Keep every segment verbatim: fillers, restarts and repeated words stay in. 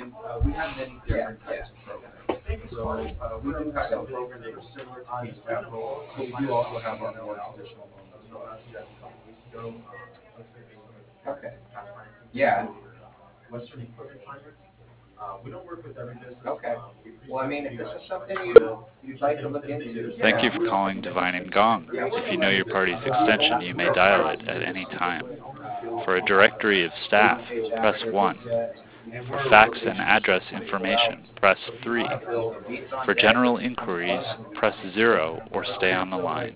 uh, we have many different types of programs. So uh, we do have some programs that are similar to Case Capital, but we do also have our more traditional loans as well. Okay. Yeah. Western Equipment Finance. Uh, we don't work with every business. Okay. Well, I mean, if this is something you, you'd like to look into. Thank you for calling Divine and Gong. If you know your party's extension, you may dial it at any time. For a directory of staff, press one. For fax and address information, press three. For general inquiries, press zero or stay on the line.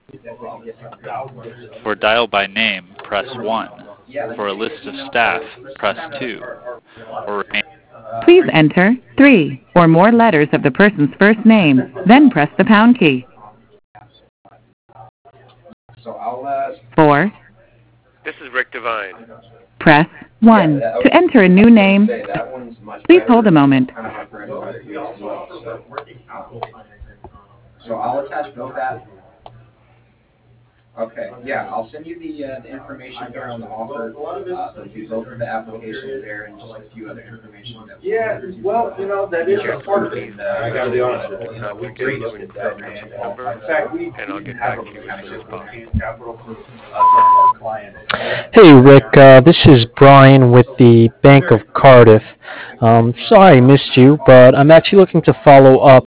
For dial by name, press one. For a list of staff, press two. Or remain Please enter three or more letters of the person's first name, then press the pound key. So I'll, uh, four. This is Rick Devine. Press one. To enter a new name, please hold a moment. So I'll attach both that. Okay, yeah, I'll send you the, uh, the information here on the offer. Uh, there'll be both of the applications there and just a few other information. That yeah, well, you know, that is a part of it. Uh, I gotta be honest with you. Uh, we agree to the program number. In fact, we and I'll get back to you as soon as possible. Hey Rick, uh, this is Brian with the Bank of Cardiff. Um, sorry I missed you, but I'm actually looking to follow up